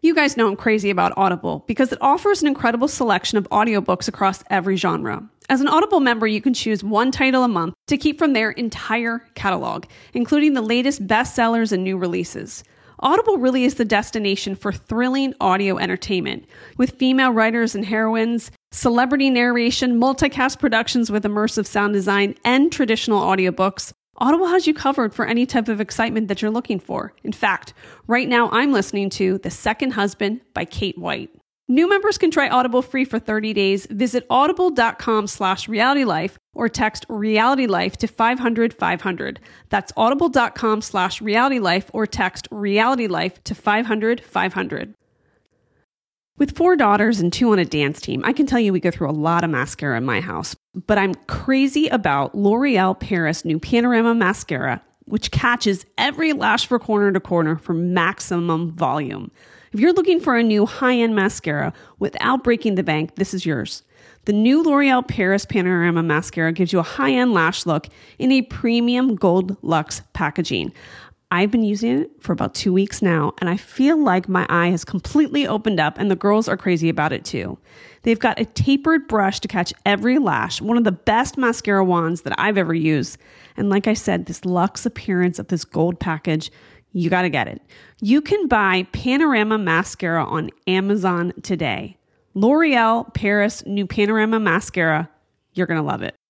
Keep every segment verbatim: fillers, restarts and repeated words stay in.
You guys know I'm crazy about Audible because it offers an incredible selection of audiobooks across every genre. As an Audible member, you can choose one title a month to keep from their entire catalog, including the latest bestsellers and new releases. Audible really is the destination for thrilling audio entertainment, with female writers and heroines, celebrity narration, multicast productions with immersive sound design, and traditional audiobooks. Audible has you covered for any type of excitement that you're looking for. In fact, right now I'm listening to The Second Husband by Kate White. New members can try Audible free for thirty days. Visit audible.com slash realitylife or text realitylife to five hundred five hundred. That's audible.com slash realitylife or text realitylife to five hundred five hundred. With four daughters and two on a dance team, I can tell you we go through a lot of mascara in my house. But I'm crazy about L'Oreal Paris new Panorama Mascara, which catches every lash from corner to corner for maximum volume. If you're looking for a new high-end mascara without breaking the bank, this is yours. The new L'Oreal Paris Panorama Mascara gives you a high-end lash look in a premium gold luxe packaging. I've been using it for about two weeks now, and I feel like my eye has completely opened up, and the girls are crazy about it too. They've got a tapered brush to catch every lash, one of the best mascara wands that I've ever used. And like I said, this luxe appearance of this gold package, you got to get it. You can buy Panorama Mascara on Amazon today. L'Oreal Paris new Panorama Mascara. You're going to love it.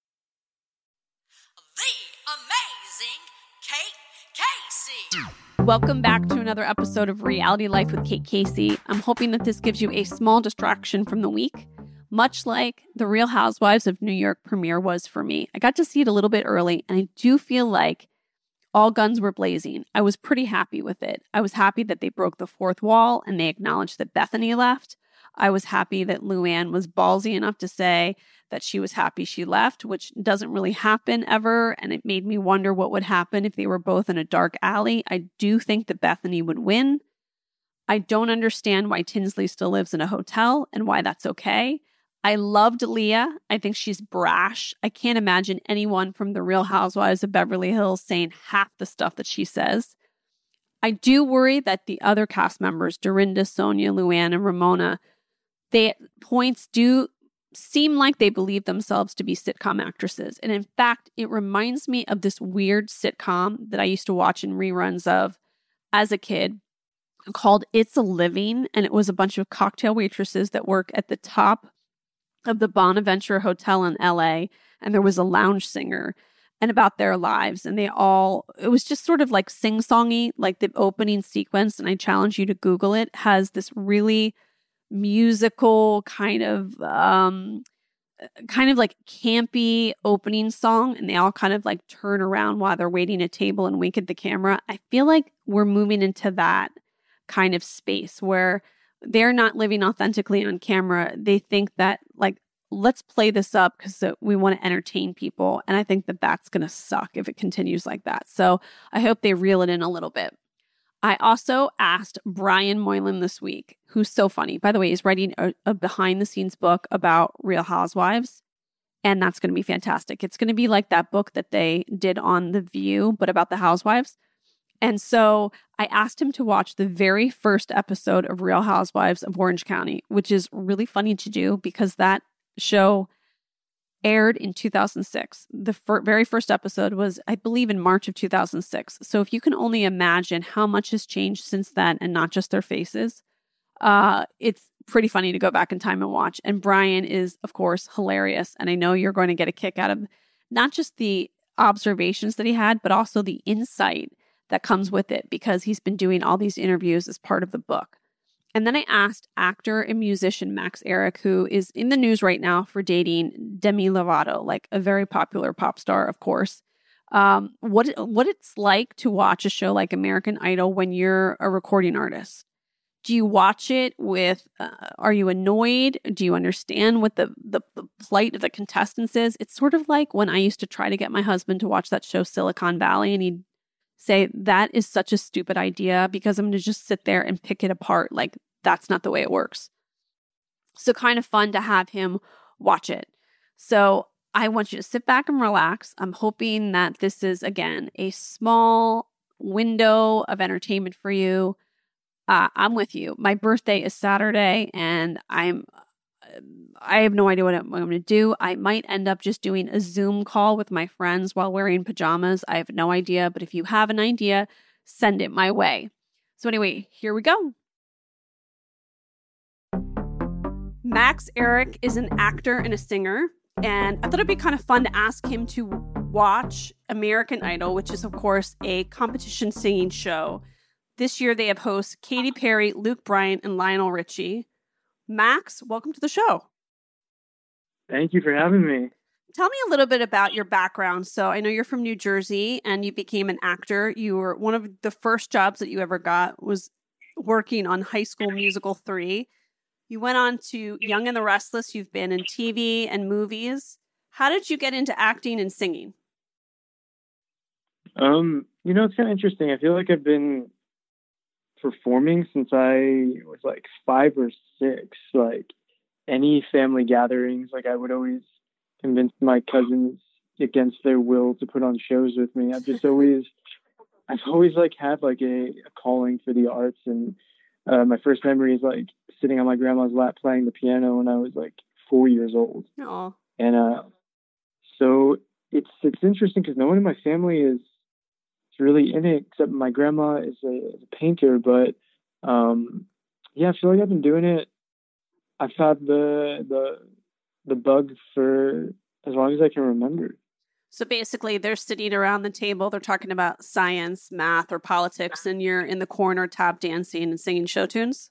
The amazing Kate Casey. Welcome back to another episode of Reality Life with Kate Casey. I'm hoping that this gives you a small distraction from the week, much like the Real Housewives of New York premiere was for me. I got to see it a little bit early, and I do feel like all guns were blazing. I was pretty happy with it. I was happy that they broke the fourth wall and they acknowledged that Bethany left. I was happy that Luann was ballsy enough to say that she was happy she left, which doesn't really happen ever. And it made me wonder what would happen if they were both in a dark alley. I do think that Bethany would win. I don't understand why Tinsley still lives in a hotel and why that's okay. I loved Leah. I think she's brash. I can't imagine anyone from the Real Housewives of Beverly Hills saying half the stuff that she says. I do worry that the other cast members, Dorinda, Sonia, Luann, and Ramona, they at points do seem like they believe themselves to be sitcom actresses. And in fact, it reminds me of this weird sitcom that I used to watch in reruns of as a kid called It's a Living. And it was a bunch of cocktail waitresses that work at the top of the Bonaventure Hotel in L A, and there was a lounge singer, and about their lives, and they all, it was just sort of like sing-songy, like the opening sequence, and I challenge you to Google it, has this really musical kind of, um, kind of like campy opening song, and they all kind of like turn around while they're waiting at a table and wink at the camera. I feel like we're moving into that kind of space where they're not living authentically on camera. They think that, like, let's play this up because we want to entertain people. And I think that that's going to suck if it continues like that. So I hope they reel it in a little bit. I also asked Brian Moylan this week, who's so funny. By the way, he's writing a, a behind-the-scenes book about Real Housewives. And that's going to be fantastic. It's going to be like that book that they did on The View, but about the housewives. And so I asked him to watch the very first episode of Real Housewives of Orange County, which is really funny to do because that show aired in two thousand six. The fir- very first episode was, I believe, in March of two thousand six. So if you can only imagine how much has changed since then and not just their faces, uh, it's pretty funny to go back in time and watch. And Brian is, of course, hilarious. And I know you're going to get a kick out of not just the observations that he had, but also the insight that comes with it because he's been doing all these interviews as part of the book. And then I asked actor and musician Max Eric, who is in the news right now for dating Demi Lovato, like a very popular pop star, of course, um, what what it's like to watch a show like American Idol when you're a recording artist. Do you watch it with, uh, are you annoyed? Do you understand what the, the, the plight of the contestants is? It's sort of like when I used to try to get my husband to watch that show Silicon Valley, and he'd say, that is such a stupid idea because I'm going to just sit there and pick it apart. Like, that's not the way it works. So kind of fun to have him watch it. So I want you to sit back and relax. I'm hoping that this is, again, a small window of entertainment for you. Uh, I'm with you. My birthday is Saturday, and I'm I have no idea what I'm going to do. I might end up just doing a Zoom call with my friends while wearing pajamas. I have no idea, but if you have an idea, send it my way. So anyway, here we go. Max Eric is an actor and a singer, and I thought it'd be kind of fun to ask him to watch American Idol, which is, of course, a competition singing show. This year, they have hosts Katy Perry, Luke Bryan, and Lionel Richie. Max, welcome to the show. Thank you for having me. Tell me a little bit about your background. So I know you're from New Jersey and you became an actor. You were one of the first jobs that you ever got was working on High School Musical three. You went on to Young and the Restless. You've been in T V and movies. How did you get into acting and singing? Um, you know, it's kind of interesting. I feel like I've been performing since I was like five or six. Like any family gatherings, like I would always convince my cousins against their will to put on shows with me. I've just always, I've always like had like a, a calling for the arts. And uh, my first memory is like sitting on my grandma's lap playing the piano when I was like four years old. Aww. And uh, so it's it's interesting because no one in my family is really in it except my grandma is a, is a painter. But um, yeah, I feel like I've been doing it. I've had the the the bug for as long as I can remember. So basically, they're sitting around the table. They're talking about science, math, or politics, and you're in the corner tap dancing and singing show tunes?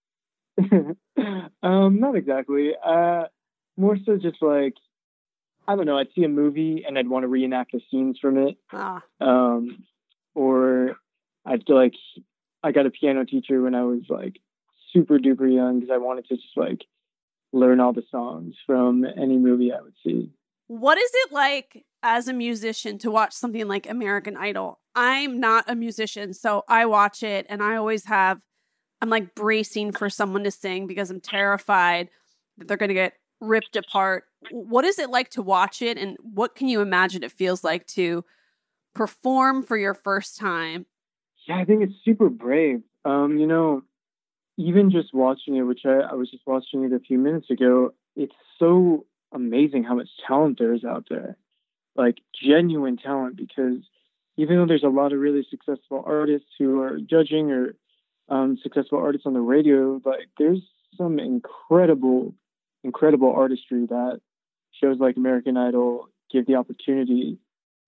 um, not exactly. Uh, more so just like, I don't know, I'd see a movie and I'd want to reenact the scenes from it. Ah. Um, or I'd feel like I got a piano teacher when I was like super duper young because I wanted to just like learn all the songs from any movie I would see. What is it like as a musician to watch something like American Idol? I'm not a musician, so I watch it and I always have, I'm like bracing for someone to sing because I'm terrified that they're going to get ripped apart. What is it like to watch it, and what can you imagine it feels like to perform for your first time? Yeah, I think it's super brave. Um, you know, even just watching it, which I, I was just watching it a few minutes ago, it's so amazing how much talent there is out there. Like genuine talent, because even though there's a lot of really successful artists who are judging or um, successful artists on the radio, like there's some incredible, incredible artistry that shows like American Idol give the opportunity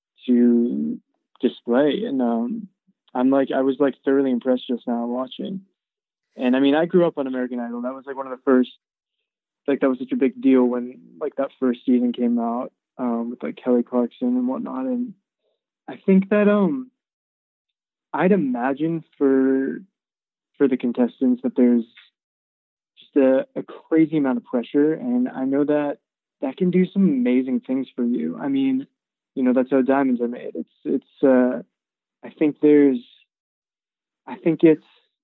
to display. And um, I'm like, I was like thoroughly impressed just now watching. And I mean, I grew up on American Idol. That was like one of the first, like that was such a big deal when like that first season came out um, with like Kelly Clarkson and whatnot. And I think that um, I'd imagine for for the contestants that there's just a, a crazy amount of pressure, and I know that that can do some amazing things for you. I mean, you know, that's how diamonds are made. It's it's. Uh, I think there's. I think it's.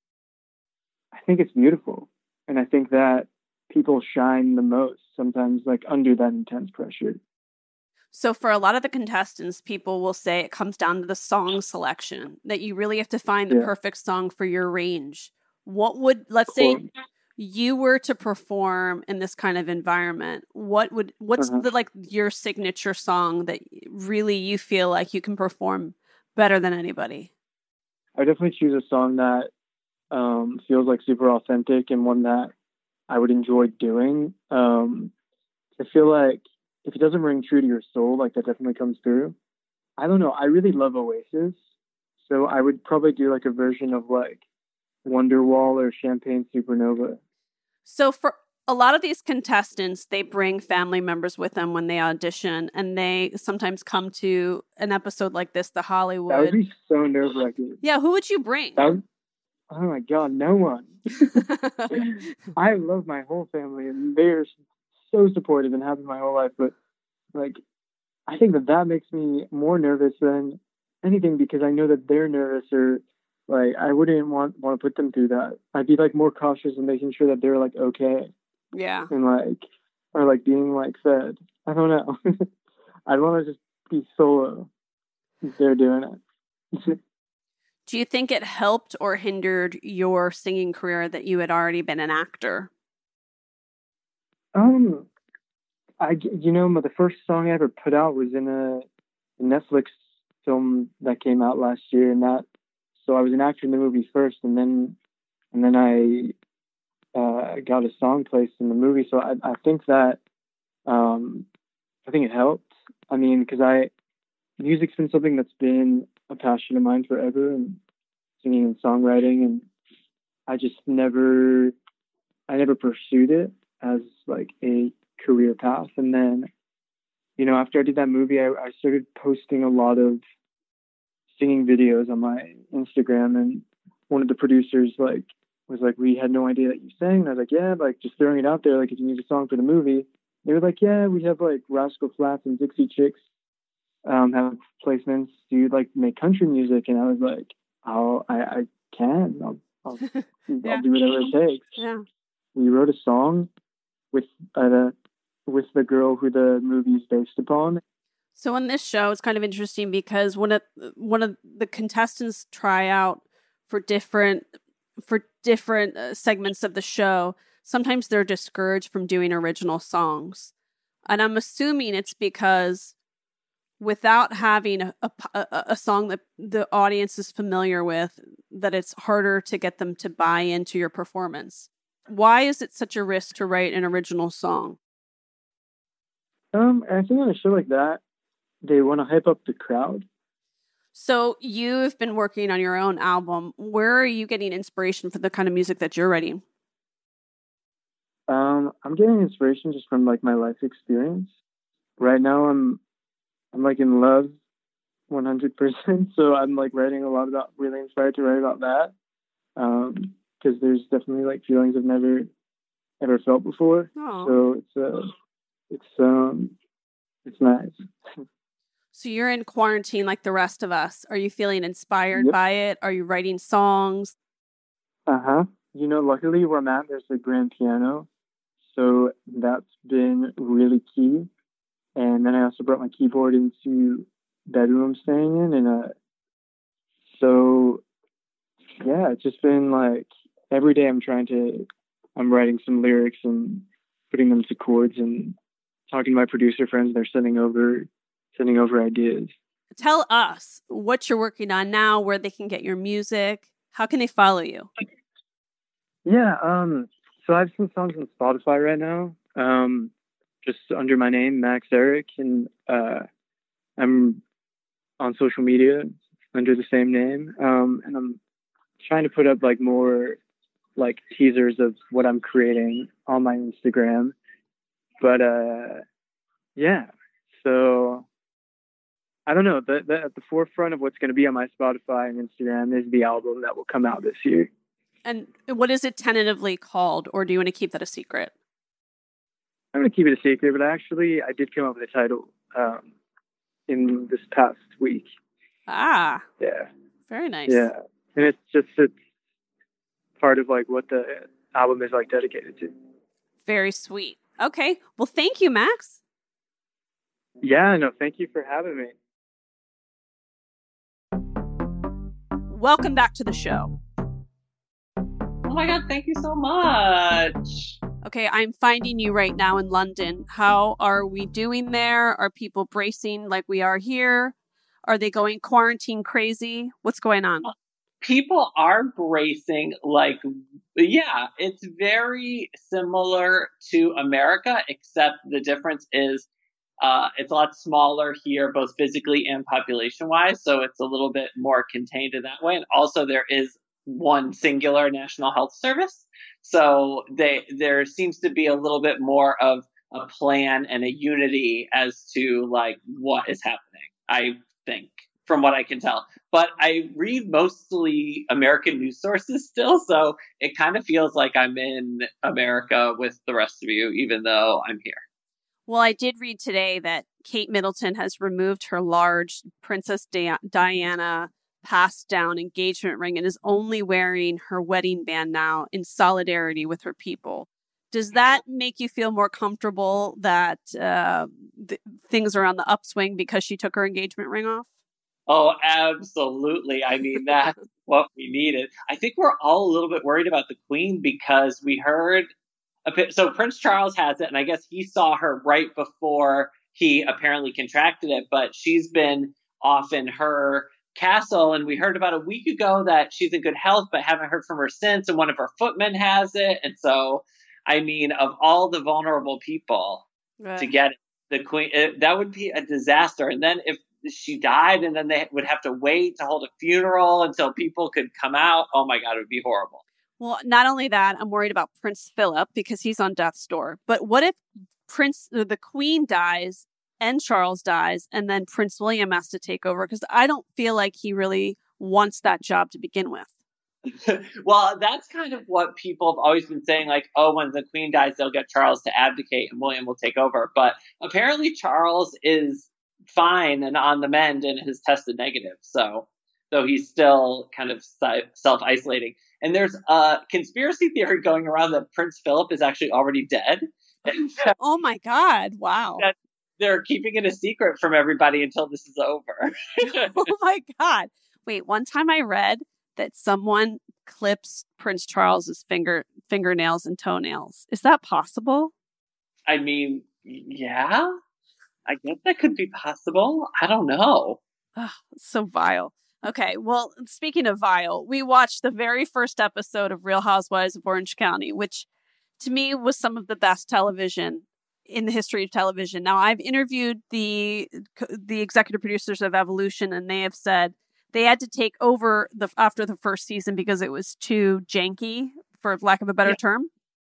I think it's beautiful, and I think that people shine the most sometimes, like under that intense pressure. So for a lot of the contestants, people will say it comes down to the song selection, that you really have to find the Yeah. perfect song for your range. What would, let's Cool. say you were to perform in this kind of environment, what would, what's Uh-huh. the, like your signature song that really you feel like you can perform better than anybody? I would definitely choose a song that um, feels like super authentic and one that I would enjoy doing. Um, I feel like if it doesn't ring true to your soul, like that definitely comes through. I don't know. I really love Oasis. So I would probably do like a version of like Wonderwall or Champagne Supernova. So for a lot of these contestants, they bring family members with them when they audition, and they sometimes come to an episode like this, The Hollywood. That would be so nerve wracking. Yeah, who would you bring? That would, oh my God, no one. I love my whole family and they're so supportive and happy my whole life. But like, I think that that makes me more nervous than anything because I know that they're nervous or like, I wouldn't want, want to put them through that. I'd be like more cautious in making sure that they're like, okay. Yeah. And like, or like being like fed. I don't know. I'd want to just be solo if they're doing it. Do you think it helped or hindered your singing career that you had already been an actor? Um, I, you know, the first song I ever put out was in a, a Netflix film that came out last year, and that, so I was an actor in the movie first, and then, and then I uh, got a song placed in the movie. So I, I think that, um, I think it helped. I mean, because I, music's been something that's been a passion of mine forever, and singing and songwriting, and I just never, I never pursued it as like a career path. And then, you know, after I did that movie, I, I started posting a lot of singing videos on my Instagram, and one of the producers like was like, "We had no idea that you sang." And I was like, "Yeah, like just throwing it out there, like if you need a song for the movie." They were like, "Yeah, we have like Rascal Flatts and Dixie Chicks um, have placements. Do you like make country music?" And I was like, "Oh, I, I can. I'll, I'll, Yeah. I'll do whatever it takes." Yeah. We wrote a song with uh, with the girl who the movie is based upon. So on this show, it's kind of interesting because one of one of the contestants try out for different for different uh, segments of the show. Sometimes they're discouraged from doing original songs, and I'm assuming it's because without having a, a, a song that the audience is familiar with, that it's harder to get them to buy into your performance. Why is it such a risk to write an original song? Um, I think on a show like that, they want to hype up the crowd. So you've been working on your own album. Where are you getting inspiration for the kind of music that you're writing? Um, I'm getting inspiration just from like my life experience. Right now, I'm I'm like in love, one hundred percent. So I'm like writing a lot about, really inspired to write about that. Um, because there's definitely like feelings I've never ever felt before. Aww. So it's uh, it's um, it's nice. So you're in quarantine like the rest of us. Are you feeling inspired Yep. by it? Are you writing songs? Uh huh. You know, luckily where I'm at, there's a grand piano, so that's been really key. And then I also brought my keyboard into bedroom I'm staying in, and uh, so yeah, it's just been like every day I'm trying to, I'm writing some lyrics and putting them to chords and talking to my producer friends. They're sending over, sending over ideas. Tell us what you're working on now, where they can get your music. How can they follow you? Yeah, um, so I have some songs on Spotify right now, um, just under my name, Max Eric, and uh, I'm on social media under the same name, um, and I'm trying to put up like more like teasers of what I'm creating on my Instagram. But uh, yeah, so I don't know. The, the, at the forefront of what's going to be on my Spotify and Instagram is the album that will come out this year. And what is it tentatively called, or do you want to keep that a secret? I'm going to keep it a secret, but actually I did come up with a title um, in this past week. Ah. Yeah. Very nice. Yeah. And it's just, it's part of like what the album is like dedicated to. Very sweet. Okay. Well, thank you, Max. Yeah, no, thank you for having me. Welcome back to the show. Oh my God, thank you so much. Okay, I'm finding you right now in London. How are we doing there? Are people bracing like we are here? Are they going quarantine crazy? What's going on? People are bracing like, yeah, it's very similar to America, except the difference is uh, it's a lot smaller here, both physically and population-wise. So it's a little bit more contained in that way. And also there is one singular National Health Service. So they there seems to be a little bit more of a plan and a unity as to like what is happening, I think, from what I can tell. But I read mostly American news sources still, so it kind of feels like I'm in America with the rest of you, even though I'm here. Well, I did read today that Kate Middleton has removed her large Princess Di- Diana passed down engagement ring and is only wearing her wedding band now in solidarity with her people. Does that make you feel more comfortable that uh, th- things are on the upswing because she took her engagement ring off? Oh, absolutely. I mean, that what we needed. I think we're all a little bit worried about the Queen because we heard a bit. So Prince Charles has it, and I guess he saw her right before he apparently contracted it, but she's been off in her castle, and we heard about a week ago that she's in good health, but haven't heard from her since, and one of her footmen has it. And so, I mean, of all the vulnerable people Right. to get it, the Queen, it, that would be a disaster. And then if she died and then they would have to wait to hold a funeral until people could come out, oh my God, it would be horrible. Well, not only that, I'm worried about Prince Philip because he's on death's door. But what if Prince, the Queen dies and Charles dies, and then Prince William has to take over? Because I don't feel like he really wants that job to begin with. Well, that's kind of what people have always been saying, like, oh, when the Queen dies, they'll get Charles to abdicate and William will take over. But apparently Charles is fine and on the mend and has tested negative. So, so he's still kind of self-isolating. And there's a conspiracy theory going around that Prince Philip is actually already dead. Oh my God. Wow. That they're keeping it a secret from everybody until this is over. Oh my God. Wait, one time I read that someone clips Prince Charles's finger fingernails and toenails. Is that possible? I mean, yeah, I guess that could be possible. I don't know. Oh, so vile. Okay, well, speaking of vile, we watched the very first episode of Real Housewives of Orange County, which to me was some of the best television in the history of television. Now, I've interviewed the the executive producers of Evolution, and they have said they had to take over the after the first season because it was too janky, for lack of a better yeah. term.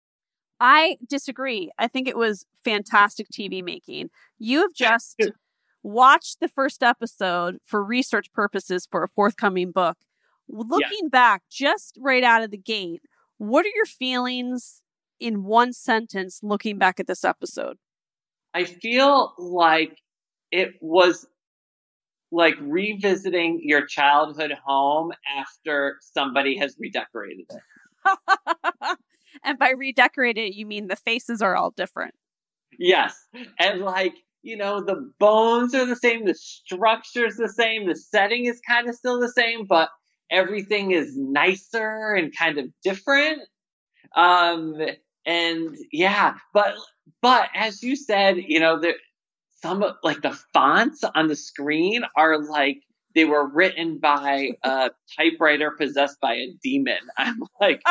I disagree. I think it was fantastic T V making. You have just watched the first episode for research purposes for a forthcoming book. Looking yeah. back, just right out of the gate, what are your feelings in one sentence looking back at this episode? I feel like it was like revisiting your childhood home after somebody has redecorated it. And by redecorated, you mean the faces are all different. Yes. And like, you know, the bones are the same, the structure's the same, the setting is kind of still the same, but everything is nicer and kind of different. Um, and yeah, but, but as you said, you know, there, some like the fonts on the screen are like, they were written by a typewriter possessed by a demon. I'm like,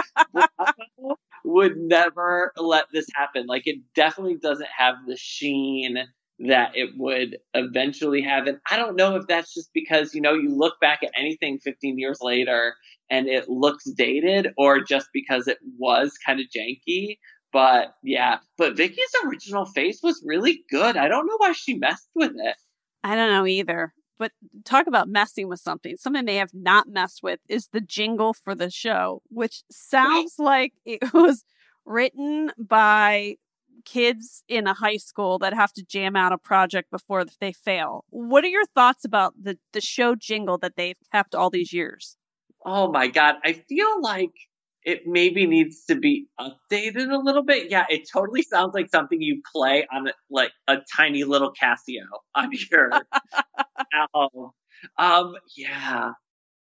would never let this happen. Like, it definitely doesn't have the sheen that it would eventually have. And I don't know if that's just because, you know, you look back at anything fifteen years later and it looks dated, or just because it was kind of janky. But yeah, but Vicky's original face was really good. I don't know why she messed with it. I don't know either. But talk about messing with something. Something they have not messed with is the jingle for the show, which sounds like it was written by kids in a high school that have to jam out a project before they fail. What are your thoughts about the, the show jingle that they've kept all these years? Oh my God. I feel like it maybe needs to be updated a little bit. Yeah, it totally sounds like something you play on like a tiny little Casio on your album. Um, yeah,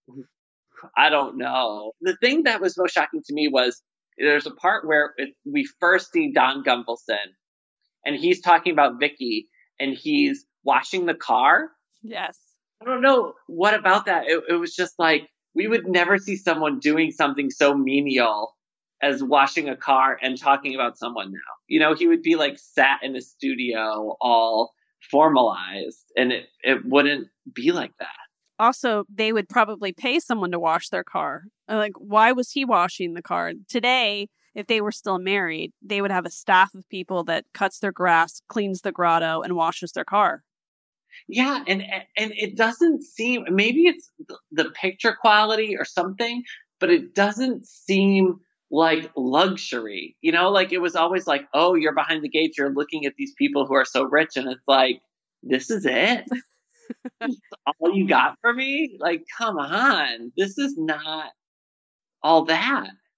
I don't know. The thing that was most shocking to me was there's a part where it, we first see Don Gumbelson, and he's talking about Vicky, and he's washing the car. Yes. I don't know what about that. It, it was just like, we would never see someone doing something so menial as washing a car and talking about someone now. You know, he would be like sat in a studio all formalized, and it, it wouldn't be like that. Also, they would probably pay someone to wash their car. Like, why was he washing the car? Today, if they were still married, they would have a staff of people that cuts their grass, cleans the grotto, and washes their car. Yeah, and and it doesn't seem, maybe it's the picture quality or something, but it doesn't seem like luxury. You know, like it was always like, oh, you're behind the gates, you're looking at these people who are so rich, and it's like, this is it? This is all you got for me? Like, come on, this is not all that.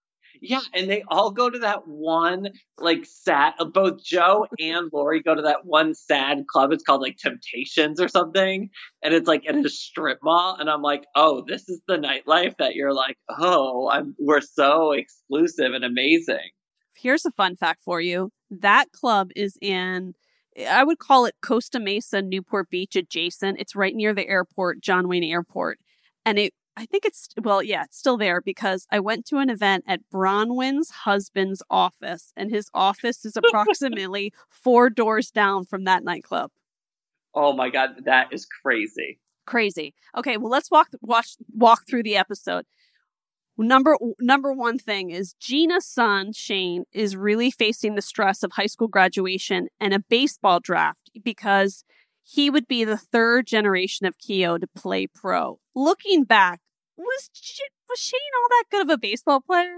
Yeah, and they all go to that one, like, sad, both Joe and Lori go to that one sad club. It's called, like, Temptations or something. And it's, like, in a strip mall. And I'm like, oh, this is the nightlife that you're like, oh, I'm, we're so exclusive and amazing. Here's a fun fact for you. That club is in, I would call it Costa Mesa, Newport Beach adjacent. It's right near the airport, John Wayne Airport. And it, I think it's, well, yeah, it's still there because I went to an event at Bronwyn's husband's office, and his office is approximately four doors down from that nightclub. Oh my God, that is crazy. Crazy. Okay, well, let's walk watch walk through the episode. Number number one thing is Gina's son, Shane, is really facing the stress of high school graduation and a baseball draft because he would be the third generation of Keough to play pro. Looking back, was was Shane all that good of a baseball player?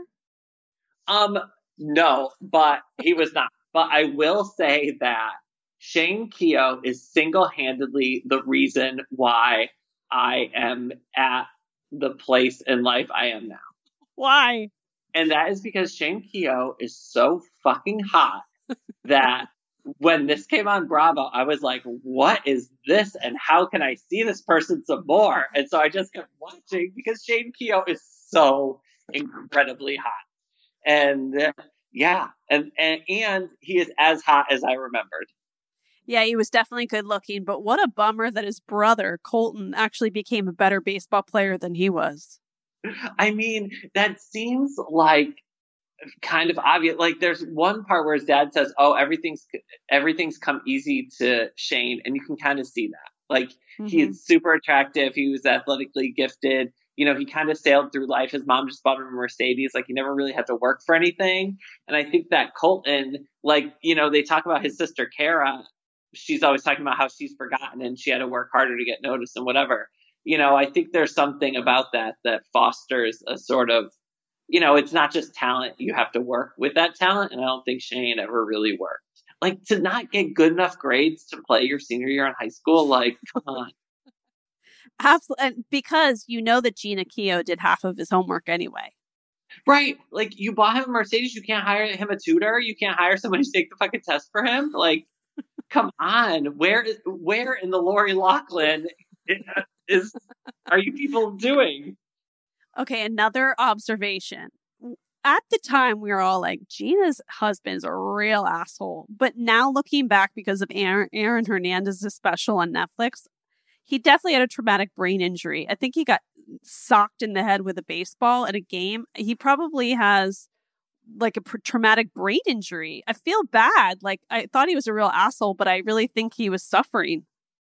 Um, no, but he was not. But I will say that Shane Keough is single-handedly the reason why I am at the place in life I am now. Why? And that is because Shane Keough is so fucking hot that when this came on Bravo, I was like, what is this? And how can I see this person some more? And so I just kept watching because Shane Keough is so incredibly hot. And uh, yeah, and, and and he is as hot as I remembered. Yeah, he was definitely good looking, but what a bummer that his brother, Colton, actually became a better baseball player than he was. I mean, that seems like kind of obvious. Like, there's one part where his dad says, oh, everything's everything's come easy to Shane, and you can kind of see that. Like, mm-hmm. He is super attractive. He was athletically gifted. You know, he kind of sailed through life. His mom just bought him a Mercedes. Like, he never really had to work for anything. And I think that Colton, like, you know, they talk about his sister, Kara. She's always talking about how she's forgotten and she had to work harder to get noticed and whatever. You know, I think there's something about that that fosters a sort of, you know, it's not just talent. You have to work with that talent. And I don't think Shane ever really worked. Like, to not get good enough grades to play your senior year in high school, like, come on. Absolutely. And because you know that Gina Keough did half of his homework anyway. Right. Like, you bought him a Mercedes. You can't hire him a tutor. You can't hire somebody to take the fucking test for him. Like, come on. Where is, where in the Lori Loughlin is, are you people doing? Okay. Another observation. At the time, we were all like, Gina's husband's a real asshole. But now looking back, because of Aaron, Aaron Hernandez's special on Netflix, he definitely had a traumatic brain injury. I think he got socked in the head with a baseball at a game. He probably has like a pr- traumatic brain injury. I feel bad. Like, I thought he was a real asshole, but I really think he was suffering.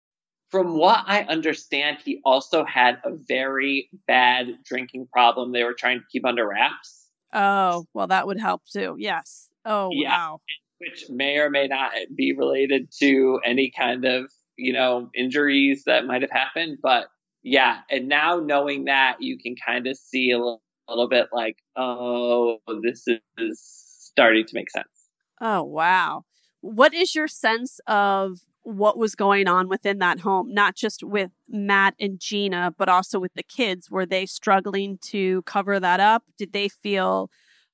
From what I understand, he also had a very bad drinking problem they were trying to keep under wraps. Oh, well, that would help too. Yes. Oh, yeah, wow. Which may or may not be related to any kind of, you know, injuries that might have happened. But yeah, and now knowing that, you can kind of see a little, a little bit like, oh, this is starting to make sense. Oh, wow. What is your sense of what was going on within that home, not just with Matt and Gina, but also with the kids? Were they struggling to cover that up? Did they feel,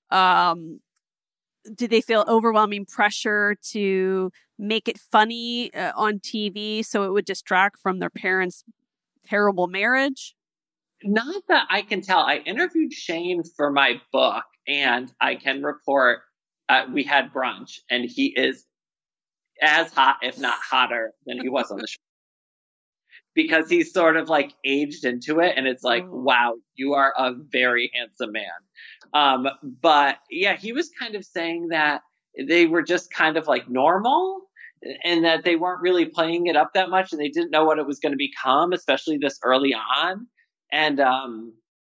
um, did they feel overwhelming pressure to make it funny uh, on T V so it would distract from their parents' terrible marriage? Not that I can tell. I interviewed Shane for my book, and I can report uh, we had brunch, and he is as hot, if not hotter, than he was on the show. Because he's sort of like aged into it, and it's like, oh. Wow, you are a very handsome man. Um, but yeah, he was kind of saying that they were just kind of like normal, and that they weren't really playing it up that much, and they didn't know what it was going to become, especially this early on. And um,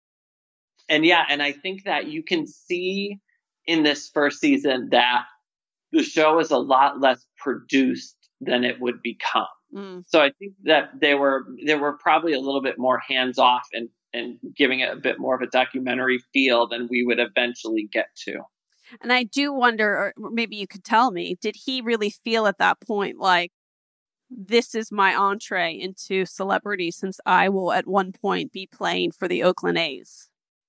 and yeah, and I think that you can see in this first season that the show is a lot less produced than it would become. Mm. So I think that they were they were probably a little bit more hands off and and giving it a bit more of a documentary feel than we would eventually get to. And I do wonder, or maybe you could tell me, did he really feel at that point like, this is my entree into celebrity, since I will at one point be playing for the Oakland A's?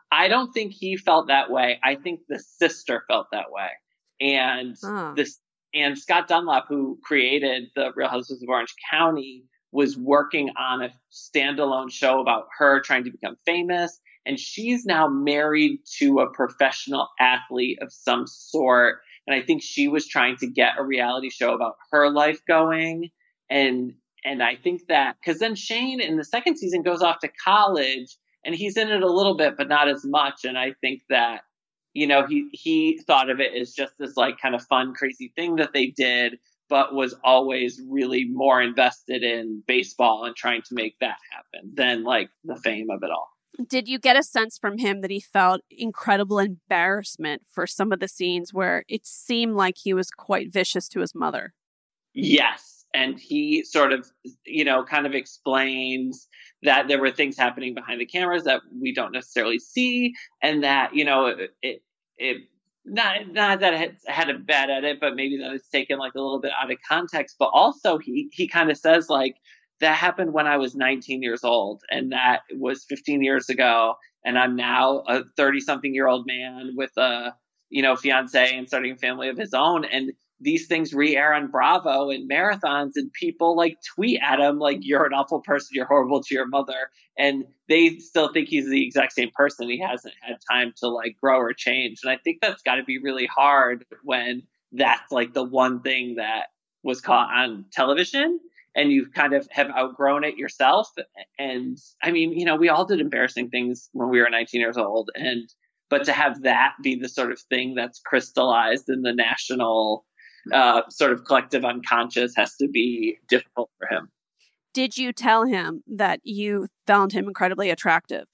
I don't think he felt that way. I think the sister felt that way. And Huh. this and Scott Dunlap, who created the Real Housewives of Orange County, was working on a standalone show about her trying to become famous. And she's now married to a professional athlete of some sort. And I think she was trying to get a reality show about her life going. And and I think that because then Shane in the second season goes off to college and he's in it a little bit, but not as much. And I think that, you know, he he thought of it as just this like kind of fun, crazy thing that they did, but was always really more invested in baseball and trying to make that happen than like the fame of it all. Did you get a sense from him that he felt incredible embarrassment for some of the scenes where it seemed like he was quite vicious to his mother? Yes. And he sort of, you know, kind of explains that there were things happening behind the cameras that we don't necessarily see. And that, you know, it, it, it not, not that it had a bad edit, but maybe that it's taken like a little bit out of context. But also he, he kind of says like, that happened when I was nineteen years old, and that was fifteen years ago. And I'm now a thirty something year old man with a, you know, fiance and starting a family of his own. And these things re-air on Bravo and marathons, and people like tweet at him like, you're an awful person, you're horrible to your mother. And they still think he's the exact same person. He hasn't had time to like grow or change. And I think that's got to be really hard when that's like the one thing that was caught on television. And you kind of have outgrown it yourself. And I mean, you know, we all did embarrassing things when we were nineteen years old. And, but to have that be the sort of thing that's crystallized in the national uh, sort of collective unconscious has to be difficult for him. Did you tell him that you found him incredibly attractive?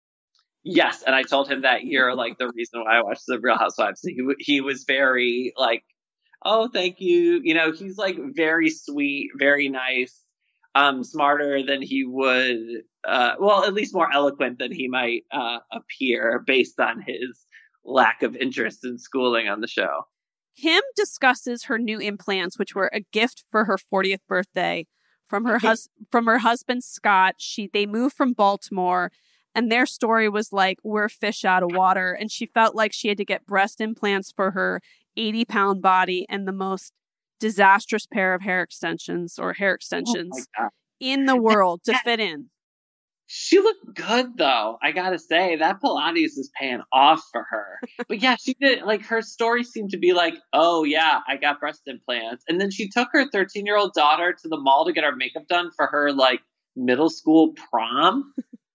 Yes. And I told him that year, like the reason why I watched The Real Housewives, he, he was very like, oh, thank you. You know, he's like very sweet, very nice, um, smarter than he would, uh, well, at least more eloquent than he might uh, appear based on his lack of interest in schooling on the show. Kim discusses her new implants, which were a gift for her fortieth birthday from her hus- from her husband, Scott. She they moved from Baltimore, and their story was like, we're fish out of water. And she felt like she had to get breast implants for her eighty pound body and the most disastrous pair of hair extensions or hair extensions oh in the world to fit in. She looked good though. I gotta say that Pilates is paying off for her. But yeah, she did like her story seemed to be like, oh yeah, I got breast implants. And then she took her thirteen year old daughter to the mall to get her makeup done for her like middle school prom.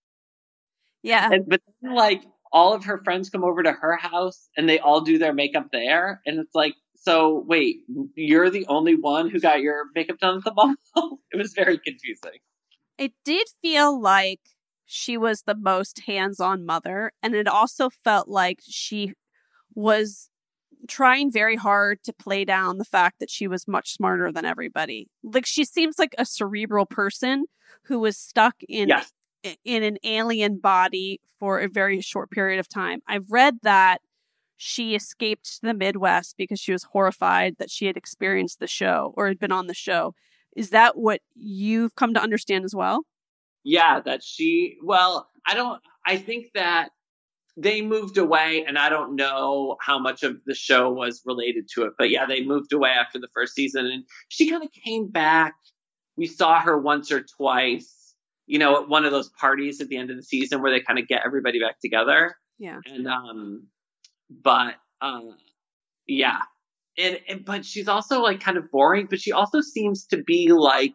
Yeah. And, but then, like, all of her friends come over to her house and they all do their makeup there. And it's like, so wait, you're the only one who got your makeup done at the mall? It was very confusing. It did feel like she was the most hands-on mother. And it also felt like she was trying very hard to play down the fact that she was much smarter than everybody. Like she seems like a cerebral person who was stuck in Yes. in an alien body for a very short period of time. I've read that she escaped the Midwest because she was horrified that she had experienced the show or had been on the show. Is that what you've come to understand as well? Yeah, that she, well, I don't, I think that they moved away and I don't know how much of the show was related to it, but yeah, they moved away after the first season and she kind of came back. We saw her once or twice. You know, at one of those parties at the end of the season where they kind of get everybody back together. Yeah. And, um, but, uh, yeah. And, and, but she's also like kind of boring, but she also seems to be like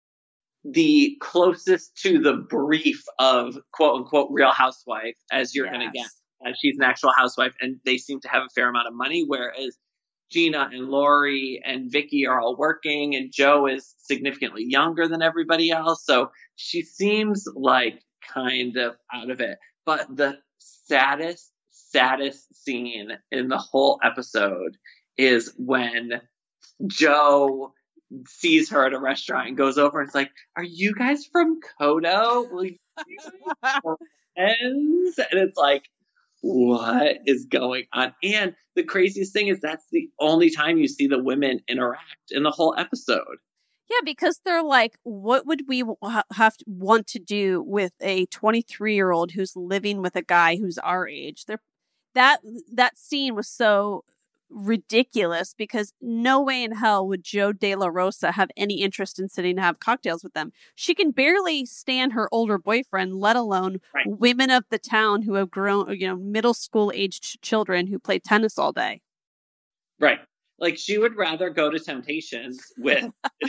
the closest to the brief of quote unquote Real Housewife as you're Yes. going to get. Uh, she's an actual housewife and they seem to have a fair amount of money, whereas Gina and Lori and Vicky are all working and Joe is significantly younger than everybody else. So she seems like kind of out of it. But the saddest, saddest scene in the whole episode is when Joe sees her at a restaurant and goes over and is like, are you guys from Kodo? Will you be my friends? And it's like, what is going on? And the craziest thing is that's the only time you see the women interact in the whole episode. Yeah, because they're like, what would we ha- have to want to do with a twenty-three-year-old who's living with a guy who's our age? They're, that that scene was so ridiculous because no way in hell would Joe De La Rosa have any interest in sitting to have cocktails with them. She can barely stand her older boyfriend, let alone Right. women of the town who have grown, you know, middle school aged children who play tennis all day. Right. Like she would rather go to Temptations with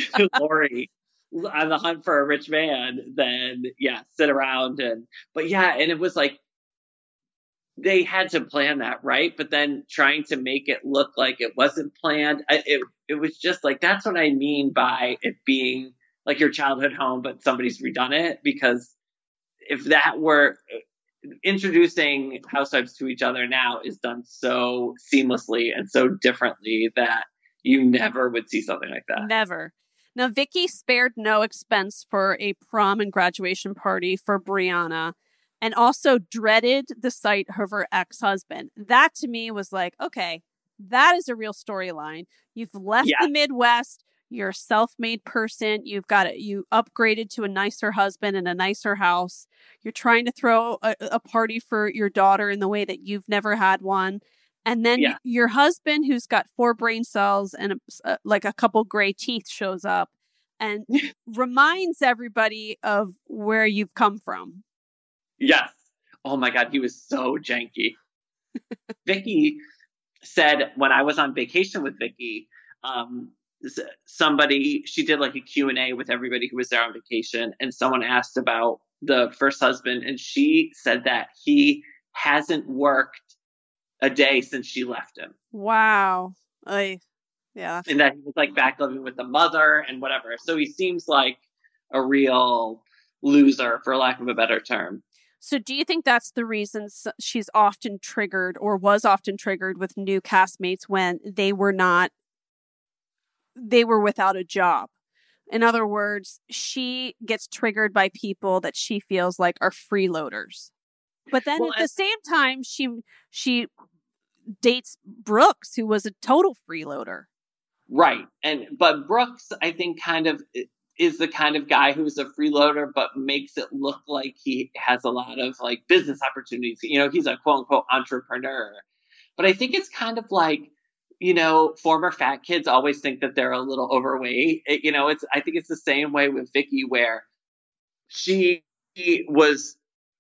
Lori on the hunt for a rich man than, yeah, sit around and, but yeah, and it was like, they had to plan that, right? But then trying to make it look like it wasn't planned, I, it it was just like, that's what I mean by it being like your childhood home, but somebody's redone it. Because if that were introducing housewives to each other now is done so seamlessly and so differently that you never would see something like that. Never. Now, Vicky spared no expense for a prom and graduation party for Brianna, and also dreaded the sight of her ex-husband. That to me was like, okay, that is a real storyline. You've left Yeah. the Midwest. You're a self-made person. You've got it. You upgraded to a nicer husband and a nicer house. You're trying to throw a, a party for your daughter in the way that you've never had one. And then Yeah. y- your husband, who's got four brain cells and a, uh, like a couple gray teeth, shows up and reminds everybody of where you've come from. Yes. Oh my God, he was so janky. Vicky said when I was on vacation with Vicky, um, s- somebody, she did like a Q and A with everybody who was there on vacation, and someone asked about the first husband, and she said that he hasn't worked a day since she left him, Wow. I, yeah. and that he was like back living with the mother and whatever. So he seems like a real loser, for lack of a better term. So do you think that's the reason s- she's often triggered or was often triggered with new castmates when they were not, they were without a job? In other words, she gets triggered by people that she feels like are freeloaders. But then Well, at the and- same time, she she dates Brooks, who was a total freeloader. Right. And but Brooks, I think, kind of is the kind of guy who's a freeloader, but makes it look like he has a lot of like business opportunities. You know, he's a quote unquote entrepreneur. But I think it's kind of like, you know, former fat kids always think that they're a little overweight. It, you know, it's I think it's the same way with Vicky, where she was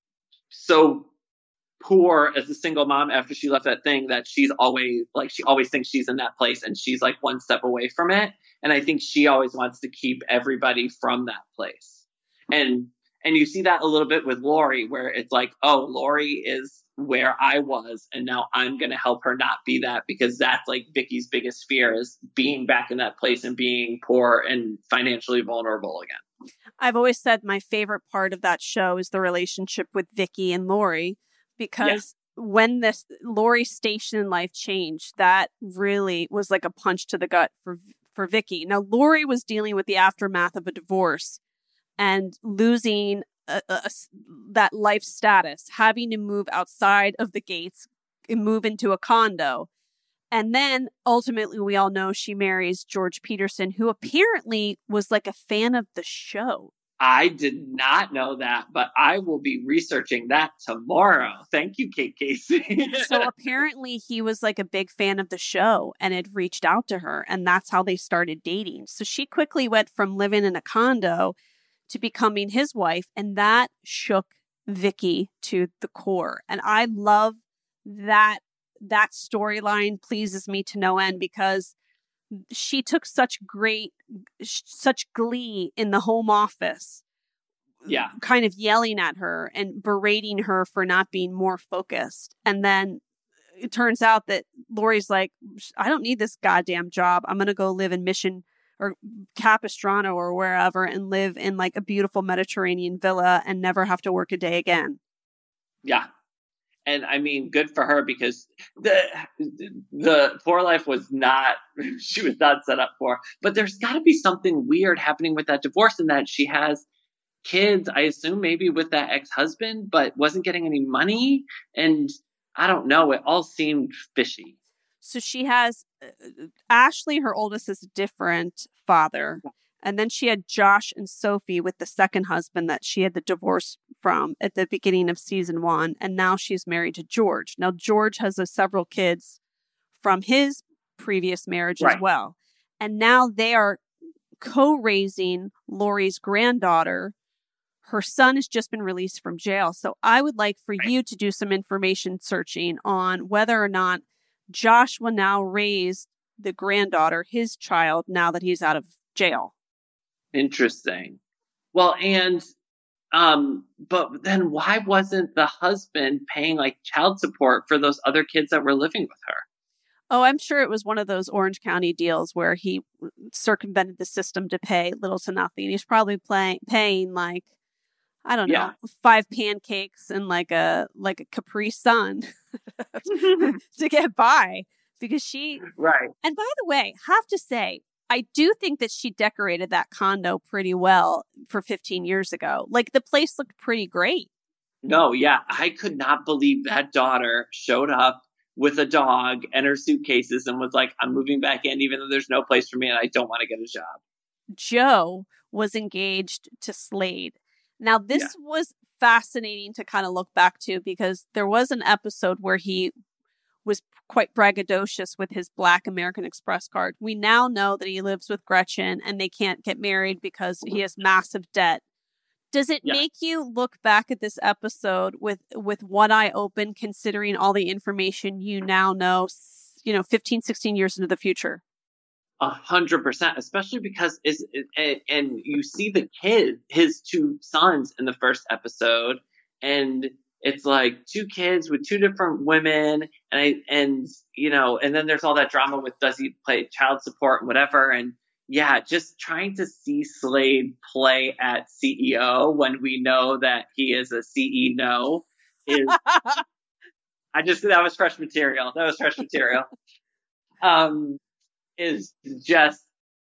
so poor as a single mom after she left that thing that she's always like she always thinks she's in that place and she's like one step away from it. And I think she always wants to keep everybody from that place. And and you see that a little bit with Lori, where it's like, oh, Lori is where I was, and now I'm going to help her not be that, because that's like Vicky's biggest fear, is being back in that place and being poor and financially vulnerable again. I've always said my favorite part of that show is the relationship with Vicky and Lori, because yeah. when this Lori's station in life changed, that really was like a punch to the gut for for Vicky. Now, Lori was dealing with the aftermath of a divorce and losing a, a, a, that life status, having to move outside of the gates and move into a condo. And then ultimately, we all know she marries George Peterson, who apparently was like a fan of the show. I did not know that, but I will be researching that tomorrow. Thank you, Kate Casey. So apparently he was like a big fan of the show and had reached out to her, and that's how they started dating. So she quickly went from living in a condo to becoming his wife, and that shook Vicky to the core. And I love that that storyline pleases me to no end, because she took such great, such glee in the home office. Yeah. Kind of yelling at her and berating her for not being more focused. And then it turns out that Lori's like, I don't need this goddamn job. I'm going to go live in Mission or Capistrano or wherever and live in like a beautiful Mediterranean villa and never have to work a day again. Yeah. And I mean, good for her, because the the poor life was not, she was not set up for. But there's got to be something weird happening with that divorce, in that she has kids, I assume maybe with that ex-husband, but wasn't getting any money. And I don't know, it all seemed fishy. So she has uh, Ashley, her oldest, is a different father. And then she had Josh and Sophie with the second husband that she had the divorce from at the beginning of season one. And now she's married to George. Now, George has uh, several kids from his previous marriage Right. as well. And now they are co-raising Lori's granddaughter. Her son has just been released from jail. So I would like for Right. you to do some information searching on whether or not Josh will now raise the granddaughter, his child, now that he's out of jail. Interesting. Well, and um, but then why wasn't the husband paying like child support for those other kids that were living with her? Oh, I'm sure it was one of those Orange County deals where he circumvented the system to pay little to nothing. He's probably play, paying like, I don't know, Yeah. five pancakes and like a like a Capri Sun to get by because she. Right. And by the way, have to say, I do think that she decorated that condo pretty well for fifteen years ago. Like the place looked pretty great. No, yeah, I could not believe that daughter showed up with a dog and her suitcases and was like, I'm moving back in even though there's no place for me and I don't want to get a job. Joe was engaged to Slade. Now, this Yeah. was fascinating to kind of look back to because there was an episode where he was quite braggadocious with his Black American Express card. We now know that he lives with Gretchen and they can't get married because he has massive debt. Does it Yeah. make you look back at this episode with, with one eye open, considering all the information you now know, s- you know, fifteen, sixteen years into the future? A hundred percent, especially because is and, and you see the kid, his two sons in the first episode, and it's like two kids with two different women, and I and you know, and then there's all that drama with does he play child support and whatever, and yeah, just trying to see Slade play at C E O when we know that he is a C E O is I just that was fresh material. That was fresh material. Um. is just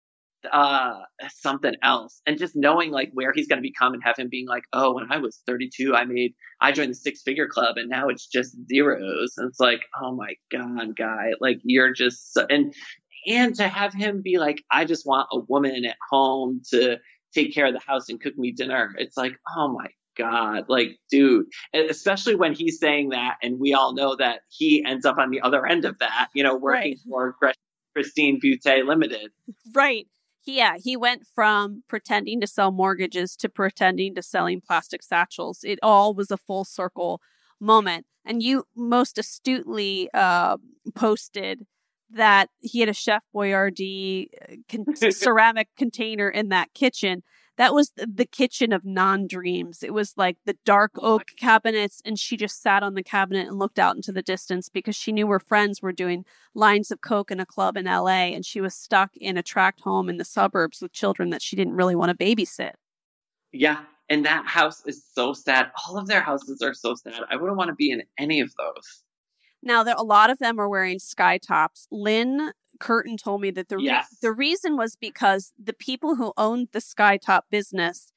uh something else, and just knowing like where he's going to become and have him being like, oh, when I was thirty-two I made I joined the six figure club and now it's just zeros, and it's like, oh my god, guy, like you're just so, and and to have him be like, I just want a woman at home to take care of the house and cook me dinner, it's like, oh my god, like dude, and especially when he's saying that and we all know that he ends up on the other end of that, you know, working Right. for Gretchen Christine Butte Limited. Right. Yeah, he went from pretending to sell mortgages to pretending to selling plastic satchels. It all was a full circle moment. And you most astutely uh, posted that he had a Chef Boyardee con- ceramic container in that kitchen. That was the kitchen of non-dreams. It was like the dark oak cabinets, and she just sat on the cabinet and looked out into the distance because she knew her friends were doing lines of coke in a club in L A, and she was stuck in a tract home in the suburbs with children that she didn't really want to babysit. Yeah, and that house is so sad. All of their houses are so sad. I wouldn't want to be in any of those. Now, there, a lot of them are wearing sky tops. Lynn Curtin told me that the re- Yes. the reason was because the people who owned the Skytop business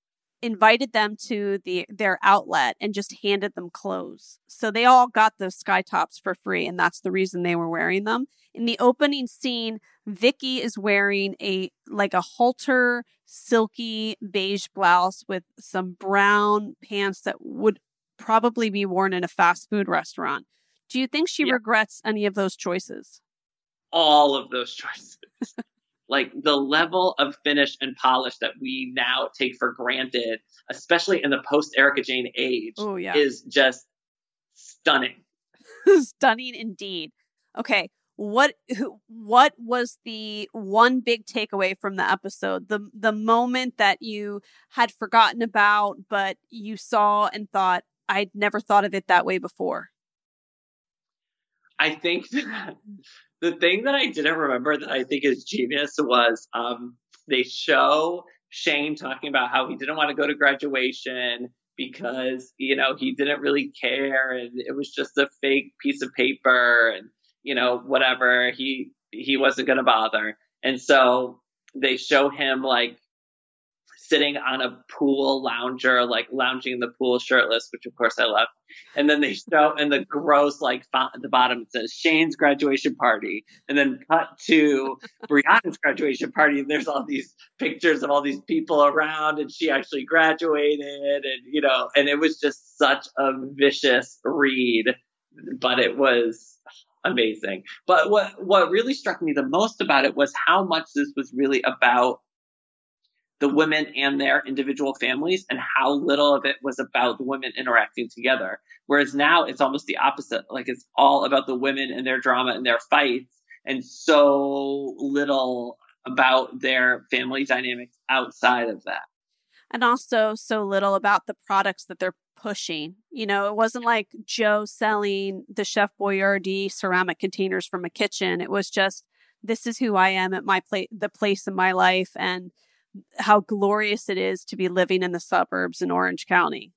invited them to the their outlet and just handed them clothes. So they all got those Skytops for free, and that's the reason they were wearing them. In the opening scene, Vicky is wearing a like a halter, silky beige blouse with some brown pants that would probably be worn in a fast food restaurant. Do you think she Yeah. regrets any of those choices? All of those choices. Like the level of finish and polish that we now take for granted, especially in the post Erica Jane age, Oh, yeah. is just stunning. Stunning indeed. Okay, what what was the one big takeaway from the episode? The the moment that you had forgotten about, but you saw and thought, I'd never thought of it that way before. I think that the thing that I didn't remember that I think is genius was um, they show Shane talking about how he didn't want to go to graduation because, you know, he didn't really care and it was just a fake piece of paper and, you know, whatever. He he wasn't going to bother. And so they show him like sitting on a pool lounger, like lounging in the pool shirtless, which of course I love. And then they show in the gross, like font at the bottom, it says Shane's graduation party. And then cut to Brianna's graduation party. And there's all these pictures of all these people around, and she actually graduated. And, you know, and it was just such a vicious read, but it was amazing. But what, what really struck me the most about it was how much this was really about the women and their individual families, and how little of it was about the women interacting together. Whereas now it's almost the opposite. Like, it's all about the women and their drama and their fights, and so little about their family dynamics outside of that. And also so little about the products that they're pushing. You know, it wasn't like Joe selling the Chef Boyardee ceramic containers from a kitchen. It was just, this is who I am at my place, the place in my life, and how glorious it is to be living in the suburbs in Orange County.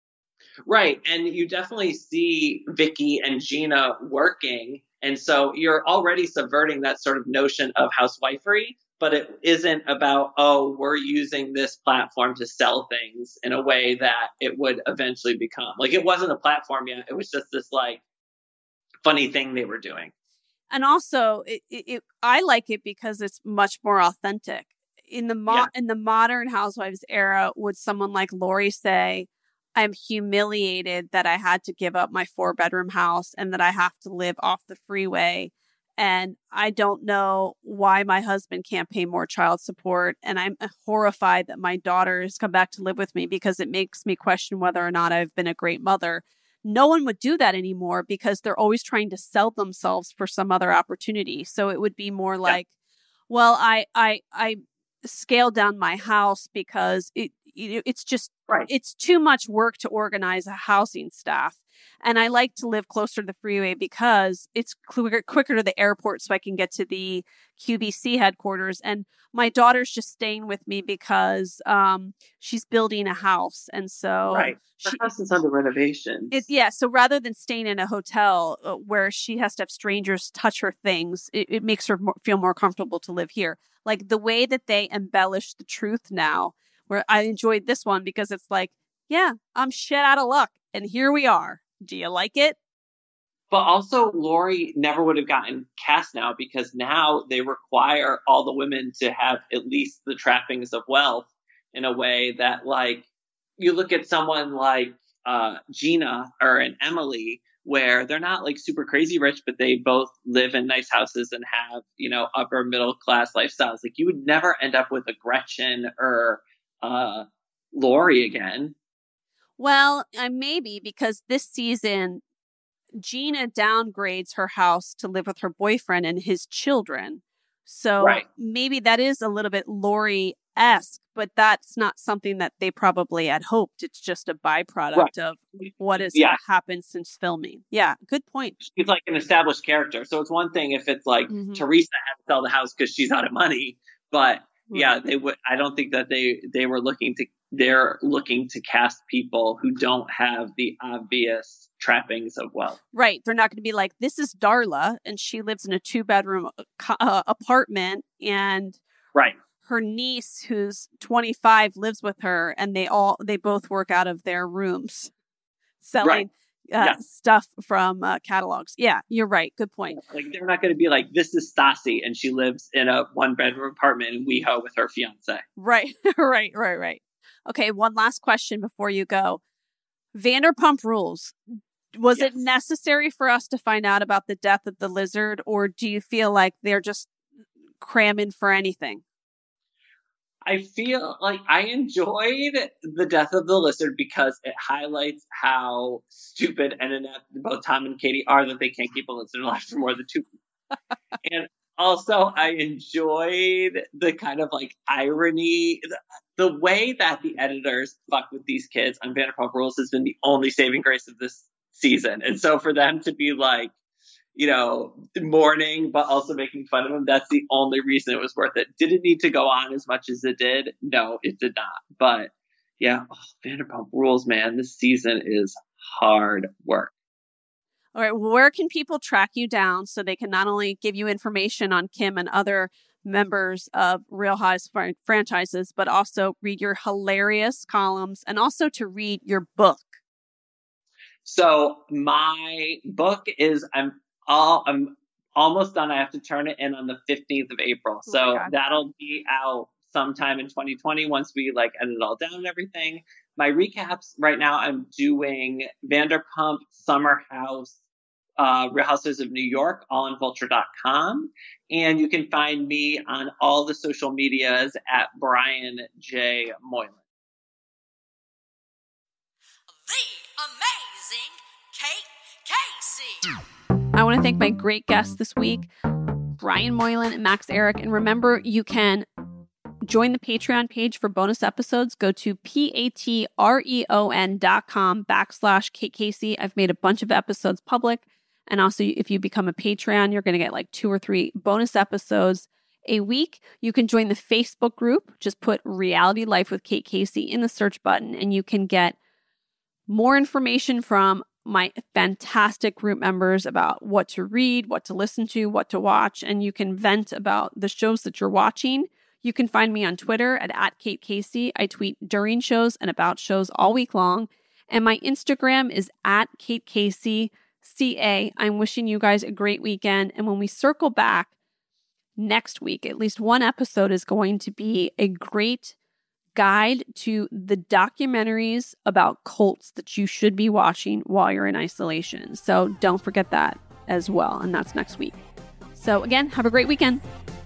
Right. And you definitely see Vicky and Gina working. And so you're already subverting that sort of notion of housewifery, but it isn't about, oh, we're using this platform to sell things in a way that it would eventually become. Like, it wasn't a platform yet. It was just this like funny thing they were doing. And also it, it, it I like it because it's much more authentic. In the mo- yeah. in the modern Housewives era, would someone like Lori say, I'm humiliated that I had to give up my four bedroom house and that I have to live off the freeway, and I don't know why my husband can't pay more child support, and I'm horrified that my daughter has come back to live with me because it makes me question whether or not I've been a great mother. No one would do that anymore because they're always trying to sell themselves for some other opportunity. So it would be more like, yeah. well, I I I scale down my house because it, it it's just right. It's too much work to organize a housing staff, and I like to live closer to the freeway because it's quicker, quicker to the airport, so I can get to the Q B C headquarters. And my daughter's just staying with me because um she's building a house, and so right. She, the house is under renovation. It, yeah, so rather than staying in a hotel uh, where she has to have strangers touch her things, it, it makes her more, feel more comfortable to live here. Like the way that they embellish the truth now, where I enjoyed this one because it's like, yeah, I'm shit out of luck, and here we are. Do you like it? But also, Lori never would have gotten cast now because now they require all the women to have at least the trappings of wealth in a way that, like, you look at someone like uh, Gina or an Emily, where they're not like super crazy rich, but they both live in nice houses and have, you know, upper middle class lifestyles. Like, you would never end up with a Gretchen or uh, Lori again. Well, uh, maybe because this season, Gina downgrades her house to live with her boyfriend and his children. So right. maybe that is a little bit Lori-esque, but that's not something that they probably had hoped. It's just a byproduct right. of what has yeah. happened since filming. Yeah, good point. She's like an established character. So it's one thing if it's like mm-hmm. Teresa had to sell the house because she's out of money. But right. yeah, they would. I don't think that they, they were looking to, they're looking to cast people who don't have the obvious trappings of wealth. Right. They're not going to be like, this is Darla and she lives in a two bedroom uh, apartment, and right. her niece who's twenty-five lives with her, and they all, they both work out of their rooms selling right. uh, yeah. stuff from uh, catalogs. Yeah, you're right. Good point. Like, they're not going to be like, this is Stassi and she lives in a one bedroom apartment in WeHo with her fiance. Right. right. Right. Right. Okay. One last question before you go. Vanderpump Rules. Was yes. it necessary for us to find out about the death of the lizard, or do you feel like they're just cramming for anything? I feel like I enjoyed the death of the lizard because it highlights how stupid and inept both Tom and Katie are that they can't keep a lizard alive for more than two weeks. And also, I enjoyed the kind of like irony. The, the way that the editors fuck with these kids on Vanderpump Rules has been the only saving grace of this season. And so for them to be like, you know, mourning, but also making fun of him, that's the only reason it was worth it. Did it need to go on as much as it did? No, it did not. But yeah, oh, Vanderpump Rules, man, this season is hard work. All right, where can people track you down so they can not only give you information on Kim and other members of Real Housewives fr- franchises, but also read your hilarious columns and also to read your book. So my book is, I'm all, I'm almost done. I have to turn it in on the fifteenth of April. Oh so that'll be out sometime in twenty twenty once we like edit it all down and everything. My recaps right now, I'm doing Vanderpump, Summer House, uh, Real Housewives of New York, all on vulture dot com. And you can find me on all the social medias at Brian J. Moylan. The amazing Kate Casey. I want to thank my great guests this week, Brian Moylan and Max Eric. And remember, you can join the Patreon page for bonus episodes. Go to P-A-T-R-E-O-N dot com backslash Kate Casey. I've made a bunch of episodes public. And also, if you become a Patreon, you're going to get like two or three bonus episodes a week. You can join the Facebook group. Just put Reality Life with Kate Casey in the search button, and you can get more information from my fantastic group members about what to read, what to listen to, what to watch, and you can vent about the shows that you're watching. You can find me on Twitter at, at Kate Casey. I tweet during shows and about shows all week long. And my Instagram is at Kate Casey C A. I'm wishing you guys a great weekend. And when we circle back next week, at least one episode is going to be a great guide to the documentaries about cults that you should be watching while you're in isolation. So don't forget that as well. And that's next week. So again, have a great weekend.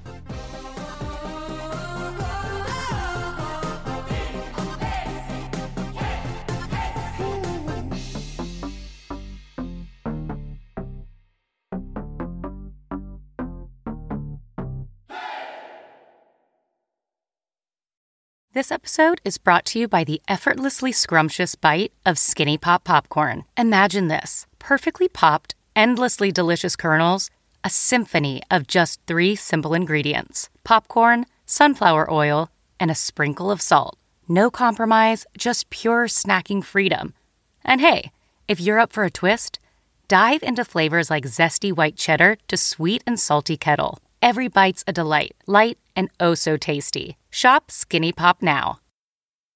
This episode is brought to you by the effortlessly scrumptious bite of Skinny Pop Popcorn. Imagine this: perfectly popped, endlessly delicious kernels, a symphony of just three simple ingredients: popcorn, sunflower oil, and a sprinkle of salt. No compromise, just pure snacking freedom. And hey, if you're up for a twist, dive into flavors like zesty white cheddar to sweet and salty kettle. Every bite's a delight, light and oh so tasty. Shop Skinny Pop now.